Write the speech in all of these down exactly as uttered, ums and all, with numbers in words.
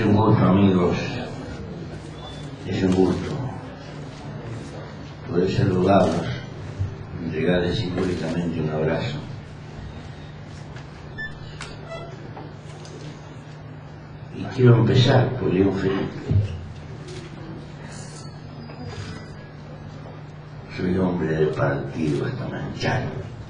Es un gusto, amigos, es un gusto poder saludarlos, entregarles simbólicamente un abrazo. Y quiero empezar por León Felipe. Soy hombre de partido hasta manchado,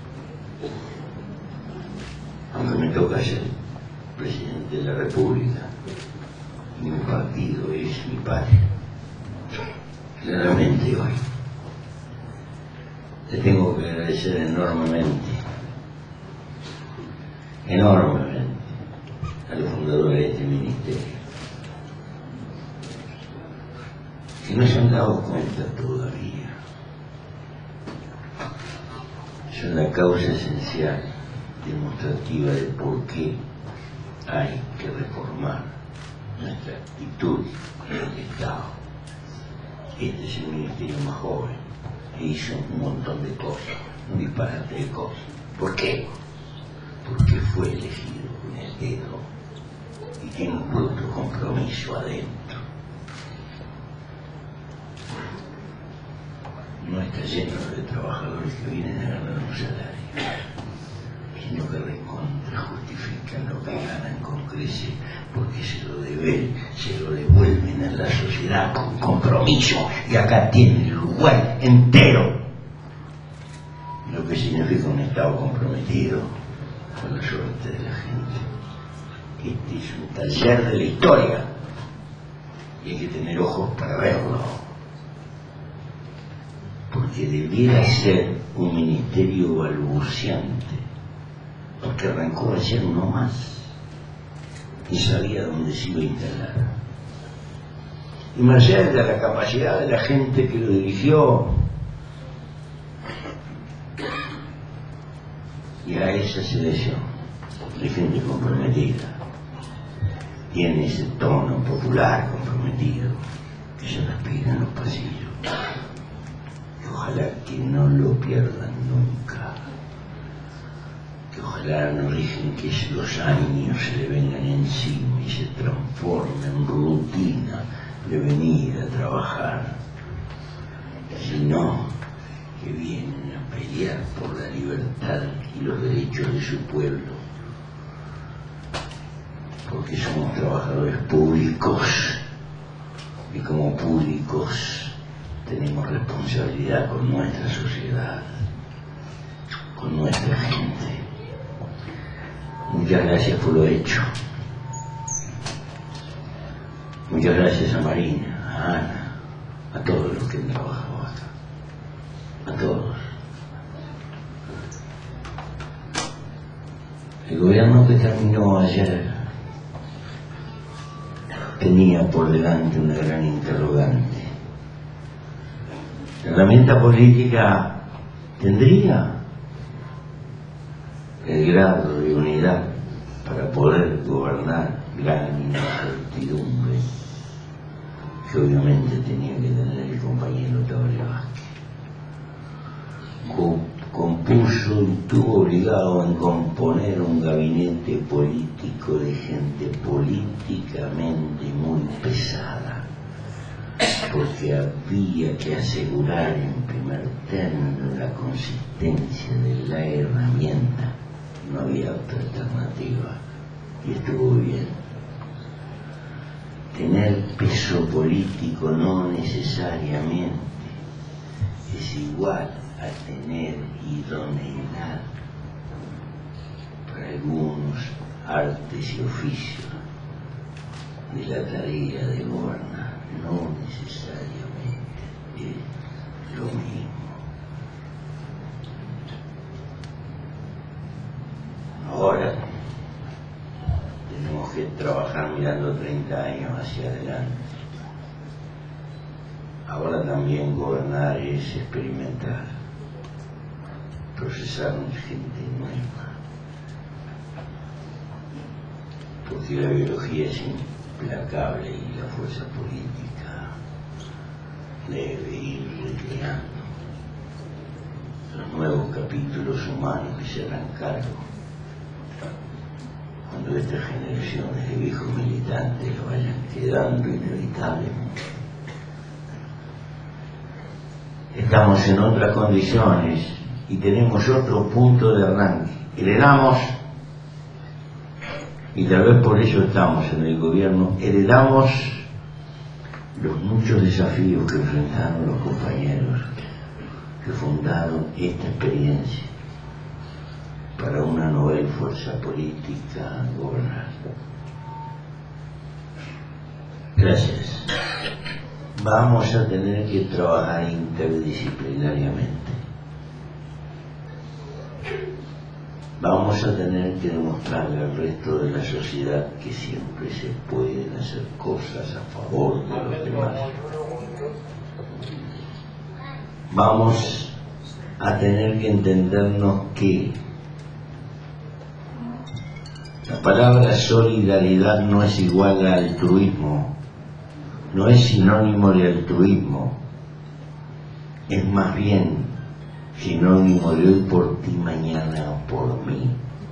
aunque me toca ser presidente de la República. Mi partido es mi padre. Claramente hoy te tengo que agradecer enormemente, enormemente a los fundadores de este ministerio, que no se han dado cuenta todavía. Son la causa esencial, demostrativa de por qué hay que reformar nuestra actitud en el Estado. Este es el ministerio más joven e hizo un montón de cosas, un disparate de cosas. ¿Por qué? Porque fue elegido con el dedo y tiene un bruto compromiso adentro. No está lleno de trabajadores que vienen a ganar un salario, sino que recontra justifican lo que ganan con creces porque se lo deben, se lo devuelven a la sociedad con compromiso, y acá tienen el Uruguay entero, lo que significa un Estado comprometido con la suerte de la gente. Este es un taller de la historia y hay que tener ojos para verlo, porque debiera ser un ministerio balbuciante, porque arrancó ayer uno más y sabía dónde se iba a instalar. Y más allá de la capacidad de la gente que lo dirigió, y a esa selección de gente comprometida, tiene ese tono popular comprometido que se respira en los pasillos. Ojalá que no lo pierdan nunca, que ojalá no dejen que los años se le vengan encima y se transformen en rutina de venir a trabajar, sino que vienen a pelear por la libertad y los derechos de su pueblo, porque somos trabajadores públicos y como públicos tenemos responsabilidad con nuestra sociedad, con nuestra gente. Muchas gracias por lo hecho. Muchas gracias a Marina, a Ana, a todos los que han trabajado acá, a todos. El gobierno que terminó ayer tenía por delante una gran interrogante. La herramienta política tendría el grado de unidad para poder gobernar gran incertidumbre que obviamente tenía que tener el compañero Tabaré Vázquez. Compuso y estuvo obligado a componer un gabinete político de gente políticamente muy pesada, porque había que asegurar en primer término la consistencia de la herramienta. No había otra alternativa y estuvo bien. Tener peso político no necesariamente es igual a tener idoneidad para algunos artes y oficios de la tarea de gobernar. No necesariamente es lo mismo. Ahora tenemos que trabajar mirando treinta años hacia adelante. Ahora también gobernar es experimentar, procesar gente nueva, porque la biología es implacable y la fuerza política debe ir recreando los nuevos capítulos humanos que se harán cargo cuando estas generaciones de viejos militantes lo vayan quedando inevitablemente. Estamos en otras condiciones y tenemos otro punto de arranque. Heredamos, y tal vez por eso estamos en el gobierno, heredamos los muchos desafíos que enfrentaron los compañeros que fundaron esta experiencia para una nueva fuerza política gobernar. Gracias. Vamos a tener que trabajar interdisciplinariamente. Vamos a tener que demostrarle al resto de la sociedad que siempre se pueden hacer cosas a favor de los demás. Vamos a tener que entendernos que la palabra solidaridad no es igual a altruismo, no es sinónimo de altruismo, es más bien sinónimo de hoy por ti, mañana por mí.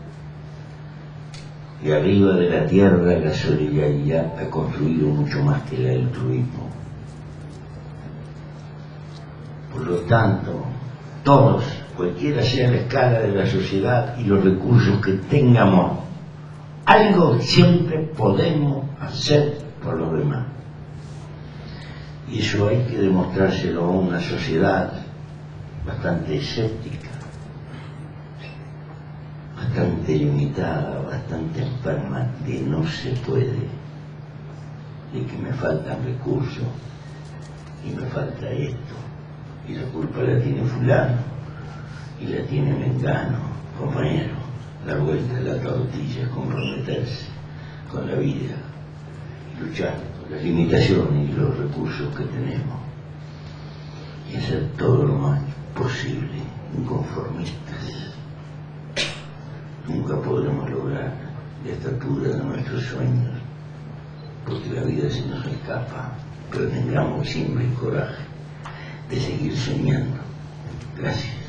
Y arriba de la tierra la solidaridad ha construido mucho más que el altruismo. Por lo tanto, todos, cualquiera sea la escala de la sociedad y los recursos que tengamos, algo siempre podemos hacer por los demás. Y eso hay que demostrárselo a una sociedad bastante escéptica, bastante limitada, bastante enferma, de no se puede, de que me faltan recursos y me falta esto, y la culpa la tiene fulano y la tiene mengano. Compañero, dar vuelta a la tortilla, comprometerse con la vida, luchar con las limitaciones y los recursos que tenemos y hacer todo lo más posible inconformistas. Nunca podremos lograr la estatura de nuestros sueños porque la vida se nos escapa, pero tengamos siempre el coraje de seguir soñando. Gracias.